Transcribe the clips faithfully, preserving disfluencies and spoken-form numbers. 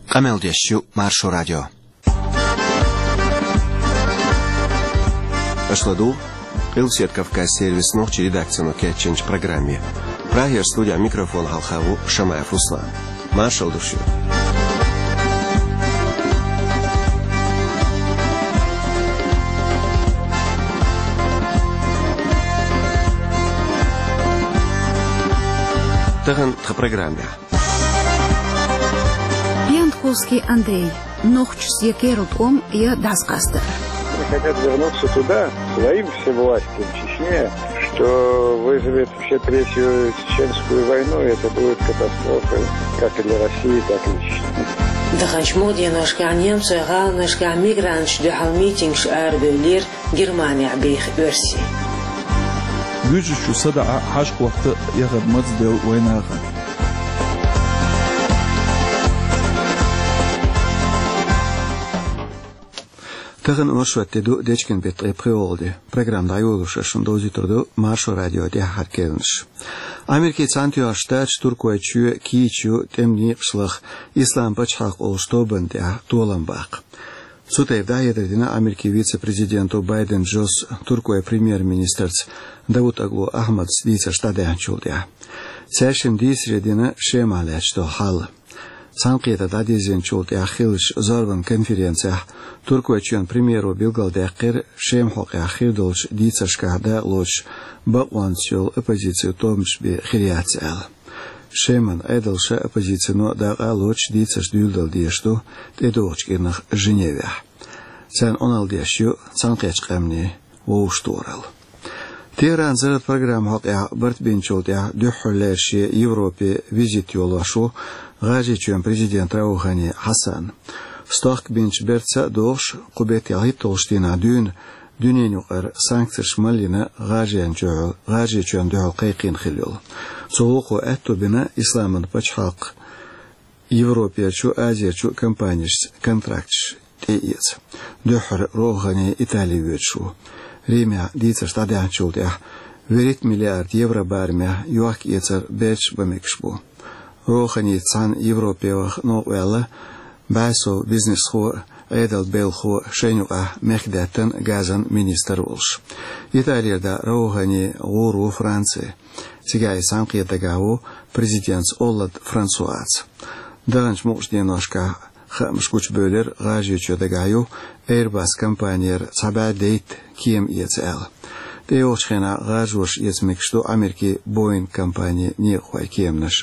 Qameldeshu Marsho Radio. Ашладу, Илсет Кавказ сервис ночи редакцию кетченч программе. Прагер студия микрофон Халхаву Шамаев Руслан. Маршал души. Тахан в программе. Пьянтковский Андрей. Нохч с Якерутом и Даскастер. Хотят вернуться туда, своим всевластием в Чечне, что вызовет вообще третью чеченскую войну, и это будет катастрофой как и для России, так и для Чечни. Даханчмод янашка немцы галнашка мигрант дехал митингш арбелир Германия бейх версии. Gücü sada haşk vakti yağır mazdel oynağı. Tahan Marshwat do dechkin bet repriolde program da yoluş şundozitordu Marsho Radio de harkelniş. Amerika Santiago ştat Turkoyçu kiçu temni qışlıq İslam paçaq olstoben de dolanbaq. Sutevda yederdine Amerika vice-prezidenti Biden Jos Turkoy premier-minister Davut Aglu Ahmad dice ştada çolda. Session disredine şemaleçto hal. Санкета дадизен чулт яхилш зарван конференция Туркоячан премьеру Белгалдакер шемхок яхидолш дицашкада лош баквансел оппозицию томш бе хириацел. Шеман эдалша оппозицию да лоч дицаш дюлдал дешту тедочкинах Женеве. Сан оналдешю санкечкамни воуштурал. Тиран зарат программа хок я бертбенчулт я дюхлеши Европе визит йолашу Гажичуан президент Раухани Хасан. Сток бенч берца дош кубет яхит толштина дюн дюненюқар санкция шмалина гажиан жуал гажичуан дюал қайқин хилюл. Соуқу әтту бина исламын пачхақ Европия чу Азия чу компанияш контрактш теец. Дюхар Раухани Италия ветшу. Римя дица штадян чулдя. Верит миллиард евро бармя юак ецер беч бамекшбу. Рохани цан Европеях новелла байсо бизнес хо эдал бел хо шенюа мехдатан газан министр волш. Италияда Рохани гуру Франция. Сигай санкиятагау президент Олад Франсуац. Данч мужденошка хамшкуч бөлер гажичодагаю Airbus компаниер Сабадейт ким ецел. Теошхена гажуш ецмекшту Америки Boeing компания не хой кемнаш.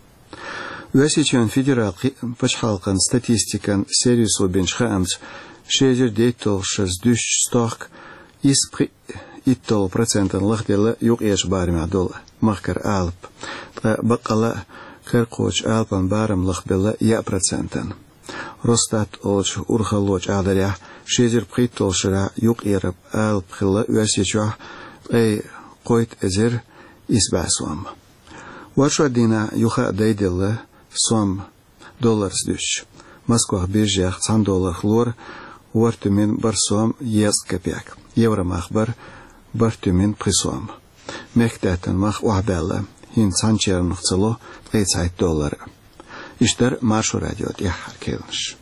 Весичен федерал пачхалкан статистикан сервису бенчхамс шезер дейтол шездюш сток испри иттол процентан лахдела юк еш барма дол махкар алп бакала кыркоч алпан барам лахбела я процентан Ростат олч урхалоч адаря шезер приттол шра юк ерап алп хила весича эй койт эзер избасуам Вашадина юха дейдела сом доллар сдюш. Москва биржах цан доллар хлор, уартумен барсом ез копяк. Евро махбар бартумен присом. Мехтатан мах уабелла, хин цан черных цело тридцать долларов. Иштар Маршо радио яхар келнш.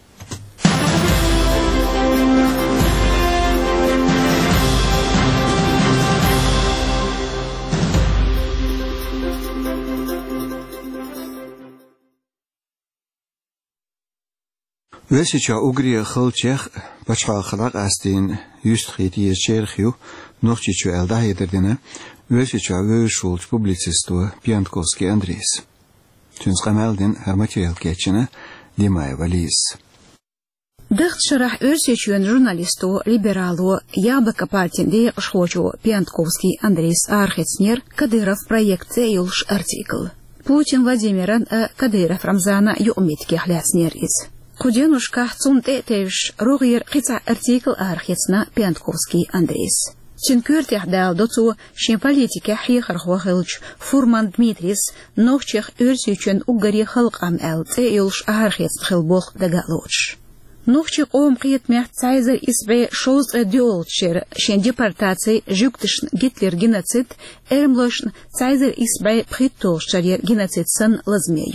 Весича угрия хылчех бачха хлак астин юстхит ечерхю нохчичу элда едердина весича вешулч публицисту Пьянтковский Андрейс. Тюнскамалдин харматиел кетчина Димаева Лиз. Дыхт шарах өрсечуен журналисту либералу Яблоко партии шхочу Пьянтковский Андрейс Архицнер Кадыров проект цеюлш артикл. Путин Владимиран Кадыров Рамзана юмитки хляснер из. Куденушка цунте тевш ругир қица артикл архицна Пьянтковский Андрейс. Цинкюрт яхдал доцу шин политика хихар хвахилч Фурман Дмитрис нохчих өрсючен угари халқам әлце юлш архиц хилбох дагалоч. Нохчих ом қиет мях цайзер избе шоз дюолчер шин депортации жюктышн Гитлер геноцид эрмлошн цайзер избе притолшарьер геноцид сан лазмею.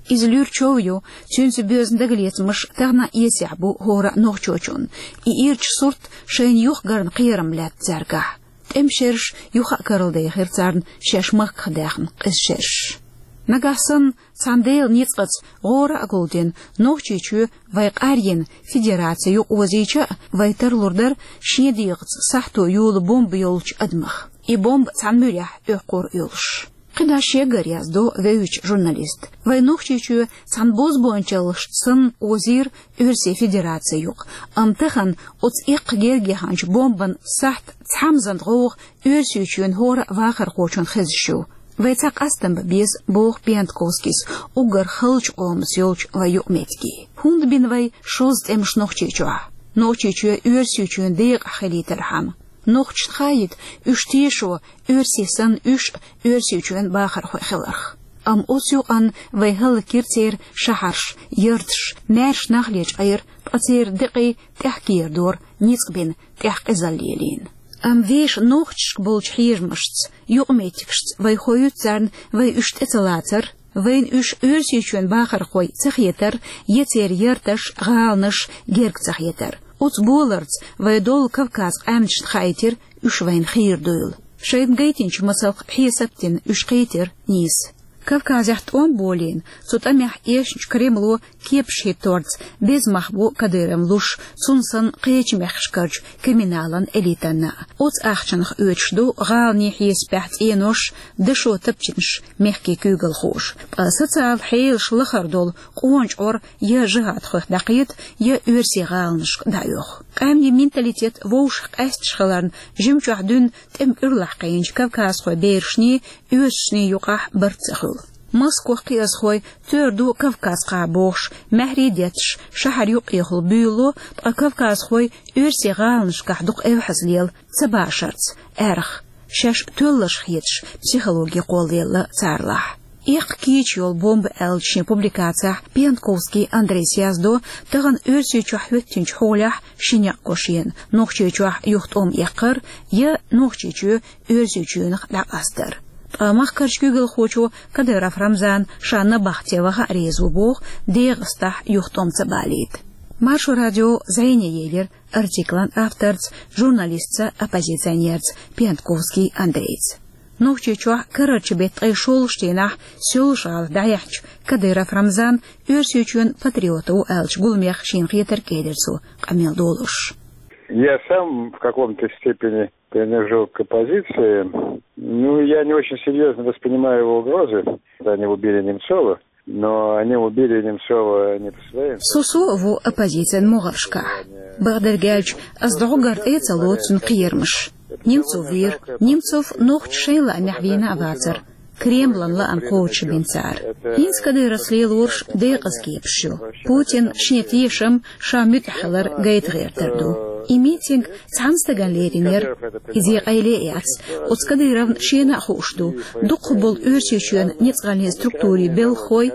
излюр човью, тюнсü бözндəglетмыш тағна есябу хора нохчочун, и ирч сурт шейн юх гарн қиырым ләт зәргә. Тәмшерш юха кырылдай хирцарн шешмақ қадағын қысшерш. Нагасан сандейл ницқыц гора агулден нохчичу вайқарьен федерация юқ озича вайтарлурдар шнедиғыц сахту юлы бомб юлч адмах. И бомб цанмюлях өққор юлш. Қидаше гарязду веуч журналист. Вайнохчичу цанбоз бойынчалыш сын озир өрсе федерация юқ. Амтыхан оц иқ гергеханч бомбан сахт цамзанд ғоғ өрсючуен хора вақыр қочун хызшу. Вайцак астамб без бог Пентковскис угар хылч омс ёлч ваюк метки. Хунд бин вай шоз эмш нохчичуа. Нохчичу өрсючуен дейг ахилитархам. Нохч хайит үштешо өрсесан үш өрсючуен бахар хохилах. Ам осюан вай хыл киртер шахарш, йыртш, нерш нахлеч айр, пацер дықи тахкир дор, ницбин тахк изаллелин. Am wees nochtsch bolch hiermsts, juqmetikst, wij gooit zijn, wij ust etelater, wij us ursiechen bacher gooi zachjeter, jetzer jerters, gaalnisch, gerk zachjeter. Ots bolerts, wij dol Kavkaz amtst geiter, us wijn gierdul. Scheid geitinch masalch hiesaptin, us geiter, nies. Kavkaz echt onbolien, zot amjach eerst Kremlo kepschitorts, bez mahbo kaderem lush, sunsan qeechmechskaj, kriminalan elitana. Ots achtjanach uitsdo, gaalni hiespecht enosh, desho tapchinsh, mechki kugel hoos. Sotsiaal heel schlichardol, qoonch or, je jihat gudaqit, je ursi gaalnish dayoch. Qamni mentalitet wosh qastschgelarn, jimchach dun, tem urlach qeench, Kavkaz goy beershni, urshni yuqah bartzachul. Москва қиасхой төрду Кавказға бош, мәхридетш, шахар юқиғыл бюло, Кавказхой өрсе ғалныш қахдуқ әвхазлел, цабашарц, әрх, шаш төллыш хетш, психология қолделі царлах. Иқ кейч йол бомбы әлчіне публикациях Пентковский Андрей Сяздо тағын өрсе чухветтінч холях шиняқ қошиен, ноқче чуах юхт ом иқыр, е ноқче чу өрсе чуынық дақастыр. Махкарч Google хочу Кадыров Рамзан Шанна Бахтеваха резу бог дегстах юхтом цабалит. Маршу радио Зайне Елер, артиклан авторц, журналистца, оппозиционерц, Пентковский Андрейц. Нохчичуа Карачебет Айшолштейнах Сюлшал Даяч Кадыров Рамзан Юрсючун патриоту Элч Гулмех Шинхетер Кедерцу Камил Долуш. Я сам в каком-то степени принадлежу к оппозиции. Ну, я не очень серьезно воспринимаю его угрозы. Они убили Немцова, но они убили Немцова не по своим. Сусу в оппозиции Мугавшка. Багдергяч аздогар эцалоцун киермыш. Немцов вир, Немцов нохч шейла мяхвина авацар. Кремлан ла анкоуч бенцар. Инс Кадыров слилурш дейгас кепшу. Путин шнетишем шамют халар гайт гертерду. И митинг цамстаган леринер изи гайле яц. Оц Кадыров шена хушду. Дук бол өрсючен нецгален структури белхой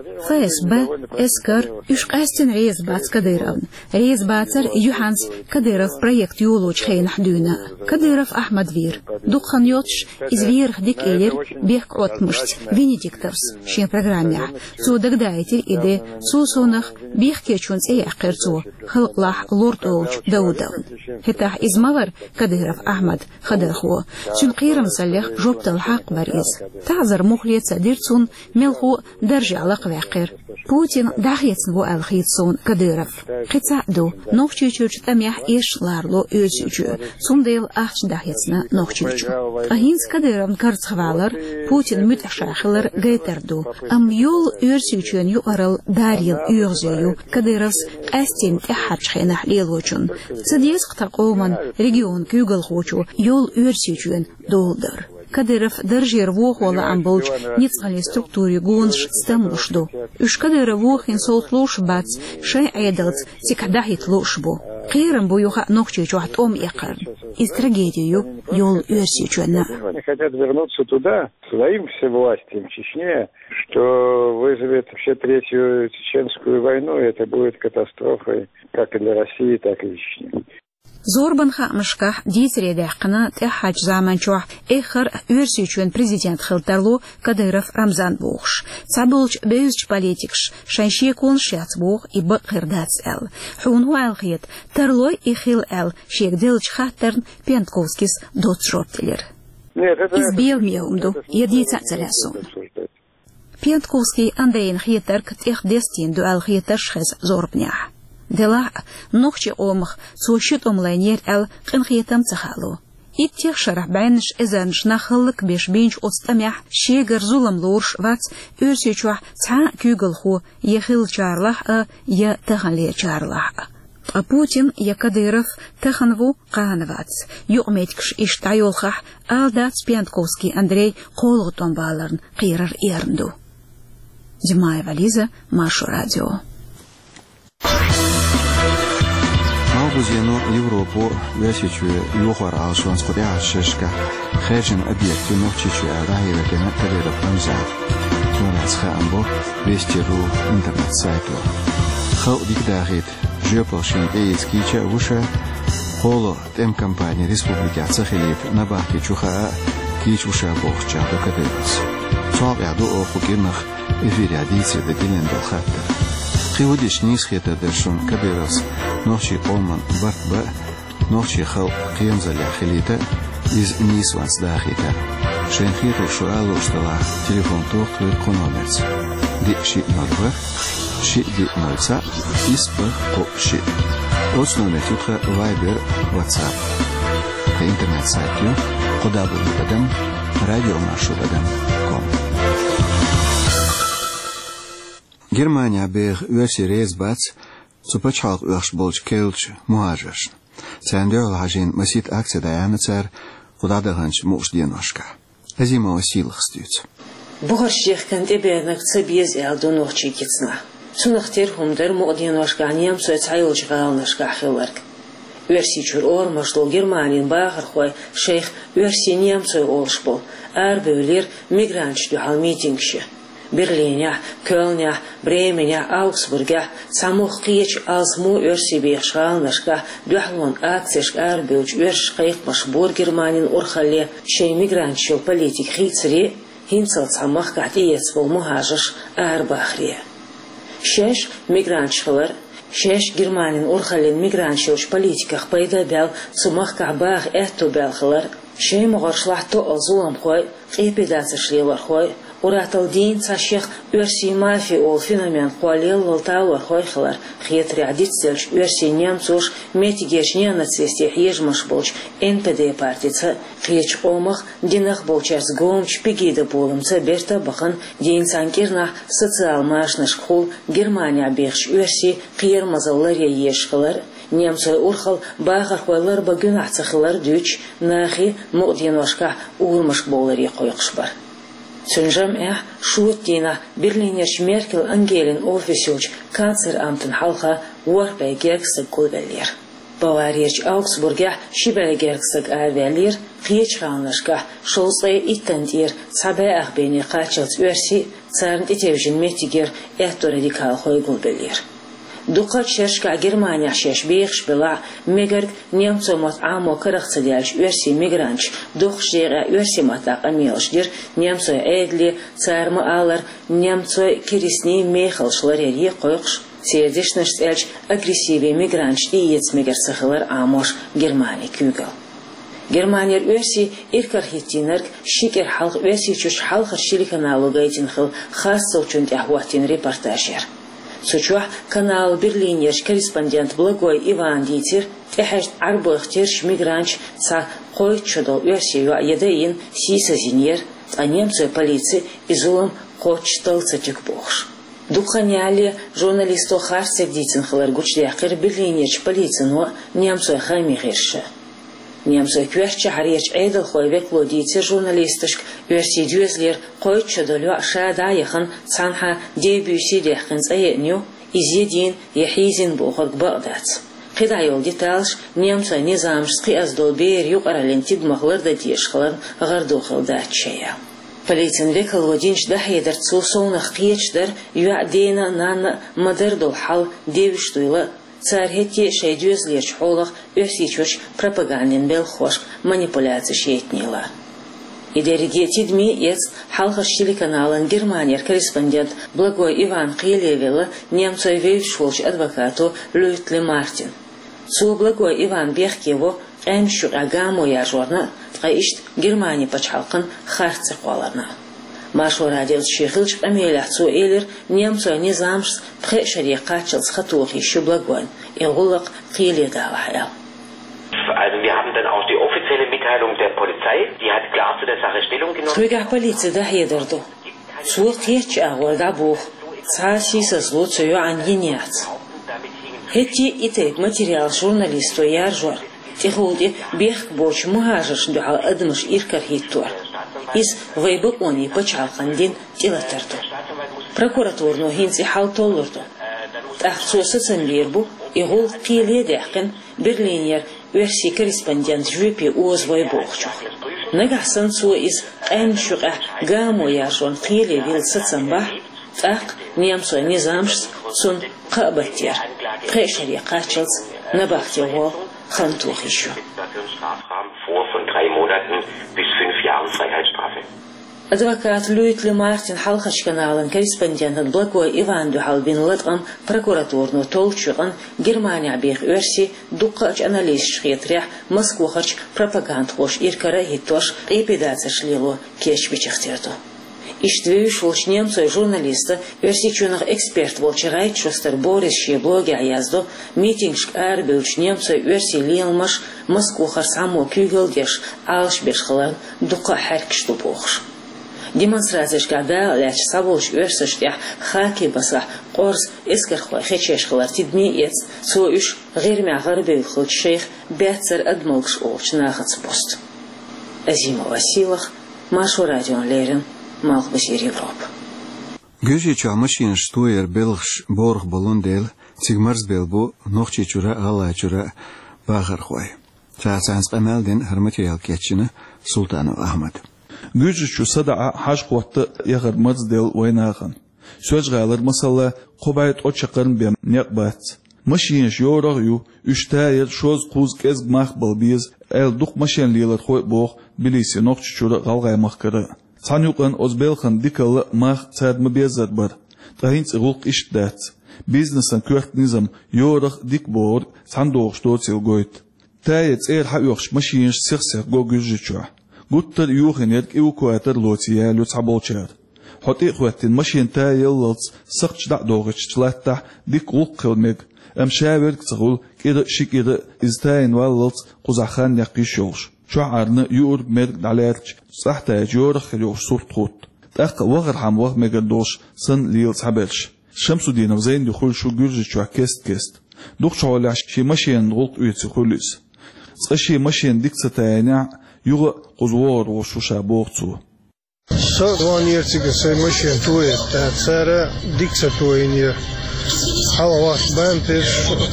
ФСБ эскар ушкастен резбац Кадыров. Резбацар Юханс Кадыров проект юлуч хейн хдуна. Кадыров Ахмад вир. Дукхан йотш из вирх дик элер бех отмыш. Венедиктовс шен программе. Цу дагдайтер иде цу сонах бех кечунц эяқырцу хылqлах лорд олч Даудовн. Хетах измавар Кадыров Ахмад Хадырху. Сюн қирам салех жоптал хақ бариз. Тазар мухлеца дирцун мелху даржалақ вақир. Путин дахецн во алхитсун Кадыров. Хицаду нохчичуч тамях ишларло өзючу. Сундейл ахч дахецна нохчичу. Ахинс Кадыров карцхвалар Путин мют шахлар гайтерду. Ам юл өрсючен юарал дарил юрзею. Кадыровс астин эхачхенах лилочун. Цадес тaqoman регион Google хочу юл өрсючен долдар. Кадыров даржер вохола амболч ницгали структуре гонш стамушду. Уж Кадыров вохин солтлуш бац шай айдалц сикадахит лушбу. Қирам буюха нохчичу атом иқар. Из трагедию юл өрсючена. Они хотят вернуться туда, своим всевластием в Чечне, что вызовет вообще третью чеченскую войну, и это будет катастрофой как и для России, так и для Чечни. Зорбан хамышках дитредехкана техач заманчуах эхар өрсючен президент Хилтарлу Кадыров Рамзан Бухш. Цабулч беюзч политикш, шанши кулншяц бух и бакырдац эл. Хуну алхиет, тарлой и хил эл, шегделч хаттерн Пентковскис доцроптелер. Избил меумду, едица целясу. Пентковский Андрейн хитерк тех дестин дуал хитер шхез зорбнях. Дела нохче омх сушит омлайнер эл қинхиетам цахалу. Иттех шарах байнш эзанш нахыллык беш бенч отстамях шегер зулам лурш вац өрсючуах ца кюгылху ехил чарлах а я таханле чарлах. А Путин я Кадыров таханву қанвац. Юқметкш иштайолхах алдац Пентковский Андрей қолғытон баларн қирар ернду. Димаева Лиза, Маршу радио. Малбузино Европу весичуе юхвар алшон скоря шешка хеджин объекты нохчичуе рахира кена Кадыров Рамзан. Тюнец хаамбо вестиру интернет сайту. Хау дикдахит жёпалшин эйскича вуша холо тем компания Республики Ацахилит на бахте чуха кич уша бохча до Кадырос. Цал яду охукинах эфире адиции до Гелендал хатта. Хивудиш нисхета дершун Кадырос нохчи олман бартба нохчи хал қиемзаля хилита из нисванс дахита. Шенхита шуалу штала телефон тухтует кономец. Ди ши норва ши ди нольца испах по ши. Основне тютха Viber, WhatsApp. По интернет-сайту куда бы бадам радио нашу бадам ком. Германия бег үерси резбац цупачалк үерш болж келч муажаш. Цендел хажин масит акция даянацар куда дагынч мужденошка. Азимо силах стюц. Бухарших кантебенак цабиез ялдунохчи кицна. Сунахтер хумдер муденошка аниям суэцайлж галнашка хиларк. Үерсичур ормашло Германин бахар хой шейх үерси немцой олшбол. Арбевлер мигранч дюхал митингши. Берлиня, Кёльня, Бременя, Аугсбургя, самух киеч алсму өрси бешгалнашка, дюхлон акцеш арбевч үерш кайх машбур Германин орхале, шей мигранчил политик хицри, хинцал самах катиец бол мухажаш арбахрия. Шеш мигрантшылар, шеш Германин орхален мигрантшылш политиках пайда бел, сумах кабах эту белхылар, шей мугаршлахту алзулам хой, қипедацышлилар хой, уратал дин цашех үерси мафи ол феномен хуалел лалтауар хойхылар, хиетри адицельш үерси немцуш метигеш ненацистех ежмаш болч эн пэ дэ партица, хиеч омах динах болчарс гомч пегида болымца берта бахан дин цанкирнах социал машнаш хул Германия бехш үерси қиермазаллар ешхылар, немцой урхал бағар хойлар багын ацахылар дүйч нахи муденошка урмаш болари қойқшбар. Сунжам эх шуттина Берлинерш Меркель Ангелин офисюч канцлер амтын халха уарбай герксэг кулвелер. Баварияч Аугсбургя шибай герксэг арвелер, қиеч ғалнашка шолсай иттандир цабай ахбени қачылц өрси царн итевжин метигер эхто радикал хой гулбелер. Дукат шешка Германия шеш бейхш бела мегарг немцо мат амо кырахцадялш өрси мигранч дух жера өрси матак амелшдир немцо эдли цармы алар немцо кирисни мейхалшларери койкш сердешнаш элч агрессиве мигранч иец мегар сахылар амош Германия кюгал. Германия өрси иркархитинерг шикер халх өрси чуш халхар шиликаналу гайтинхыл хасцовчун тяхватин репортажер. Сучуах канал Берлинерш корреспондент Благой Иван Дитер эхешт арбохтерш мигранч ца койчодол версию едеин сисазинер, а немцы полиции изулам хочтал цатик бохш. Духаняли журналисту харсек дитинхлар гучдяхер Берлинерш полиции но немцы хамихерша. Немцы кверча харьяч эйдал хойвек лодице журналистышк версий дюзлер койчодолю шадаяхан цанха дебюси дехкин цаеню изедин яхизин бухарг багдац. Қидайол деталш немцы низамшский аздолбер юқарален тигмахлар да дешхлар гардухал да чая. Полицин векал лодинш дахедер цусонах қиечдер юадена нана мадердол хал девиштуйла цархетти шейдюз лерч холах өрсичуч пропагандин бел хош манипуляция шейтнила. Идериге тидми ец халхаш телеканалын Германия корреспондент Благой Иван Қилевела немцой вейшулч адвокату Люйтли Мартин. Су Благой Иван Бехкево эмшур агамо яжорна тгаишт Германия пачалкын харцер қоларна. Машу радио шехилч амелятсу элер немцой низамш пхешари качылс хатух еще Благой Игулак Қиледала. Also wir haben dann auch die offizielle Mitteilung der Polizei, die hat klar zu der Sache Stellung genommen. Trüger Polizei da hederdo. Zur Kirch agor da buch. Цаси со злоцою аньенец. Hetti iteg материал журналисту яржор. Тихулди бех боч мухажш дуа адмыш иркар хиттуар. Из вейбы они почалкандин тилатарду. Прокуратурну хинци халтоллурду. Тахцусы ценлербу игул Қиледехкен Берлинер версий корреспондент жюпи уозвой бохчух. Нагасан цу из эмшуга гамо яжон Қиле вилсацамба так немцо низамшс цун кабатер. Прешари качелс набахтево хантух еще. Адвокат Люйтли Мартин халхаш каналын корреспондентын Благой Иван Духалбин латгам прокуратурну толчуган Германия бех өрси дуккач анализ шхетрях Москвахач пропагандхош иркара хиттош эпидация шлило кешвичахтерду. Иштвею шулч немцой журналиста өрсичунах эксперт волчарайт шостер Борис Щеблоги аязду митингшк арбилч немцой өрси лилмаш Москвахар само кюгелдеш алшбешхалан дукка харкшту бохш. Демонстрация да ляч саволш өрсөштях хаки баса корс эскерхой хечеш хлартидми ец со үш гырмя гарбел хлч шейх бяцер адмолкш олч нахац пост. Азима Василах, Машу радион Лерин, Малхбасир Европа. Гюжича машин штуер белш борг болондел цигмарс белбу нохчичура алачура багархой. Цацанс амалдин харматиал кетчина Султанов Ахмад. Gücüçü sada haş qottu yağır mazdel oynağın. Söz qalır masalla qobayt o çaqırın bem neqbat. Maşinş yoraq yu üçtayır şoz quz kezd maqbal biz el duq maşin lilat qoy boq bilisi noqçuçura qalqaymaq qırı. Sanyuqan ozbelxan dikalı maq çadmı bezat bar. Tahinç ruq işdat. Biznesan kört nizam yoraq dik bor sandoq ştotil goyt. Tayet er ha yoqş maşinş sixsaq go gücüçü. Guttar yuxinert iwkuatar lotiya lutsabulchar. Hoti khwatin mashin ta yelts saqchda dogichlatah dik uqilmeg am shaver tsagul kida shikida iztain walts quzakhan yaqishosh. Shuarna yur merg dalerch sahta jor khilyosh surtqut. Taq wagr ham wag megadosh san lil sabelsh. Shamsuddinov zayn dukhul shu gurji chakest kest. Dukhcholash shi mashin gult uytsi khulis. Tsashi mashin diksatayna Юга quzvor oshusha boqtu. So one year ago, say machine to it. Tsara diksa to in here. How was bantish?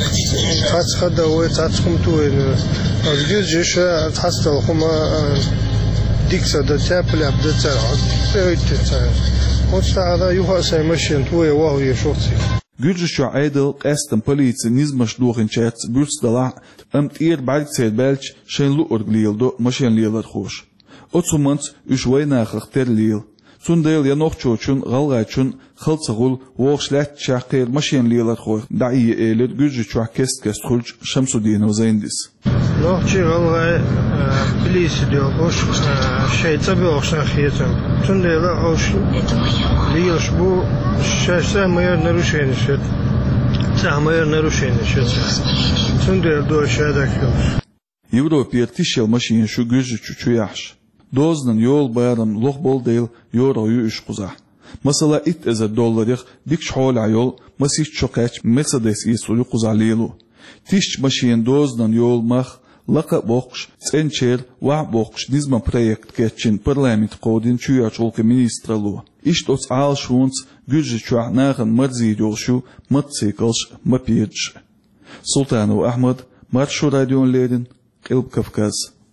Tats khada we tats kum to in. Azgir jisha tastal khuma diksa da tapli abda tsara. Peyt tsara. Osta ada yuha say machine to it wa hu shortsi. Gücüçü aydıl qastam politsiya nizmash duqinchats bürsdala amt ir baltset belch shenlu urglildo mashinlilar xoş. Otsumants üç wayna xterlil. Sundayl yanoqchochun qalgachun xaltsagul woxslat chaqir mashinlilar xoş. Da'i elir gücüçü kestkest xulch Shamsuddinov zayndis. Noqchi qalgay bilisi diyor. Oş şeyta bir oxşan xiyetim. Sundayl oş Лиош бу шашса моя нарушение счет. Са моя нарушение счет. Сунде до шадакил. Европа тишел машин şu gücüçü çuyaş. Dozdan yol bayram loq bol deyil euroyu üç quza. Mesela it eze dollarıq dik şol ayol masih çoqaç Mercedes isuyu quzalilu. Tiş maşin dozdan yol max laqa boqş tsencher wa boqş nizma proyekt keçin parlament qodin çuyaç olqı ministralu. İşte os al şunç gücüçü nağın marzidolşu matsikals mapiyç. Sultanov Ahmad Marshu radyon Lerin Qilb Kafkaz.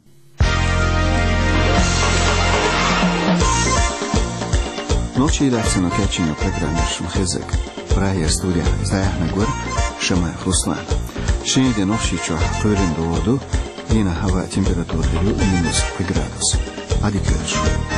Noći ilacino keçino programir šum hezek. Prajer studija Zajahna Gor, Šama Ruslan. Şimdi noşiço körün doğdu. Yine hava temperatürleri minus bir gradus. Hadi görüşürüz.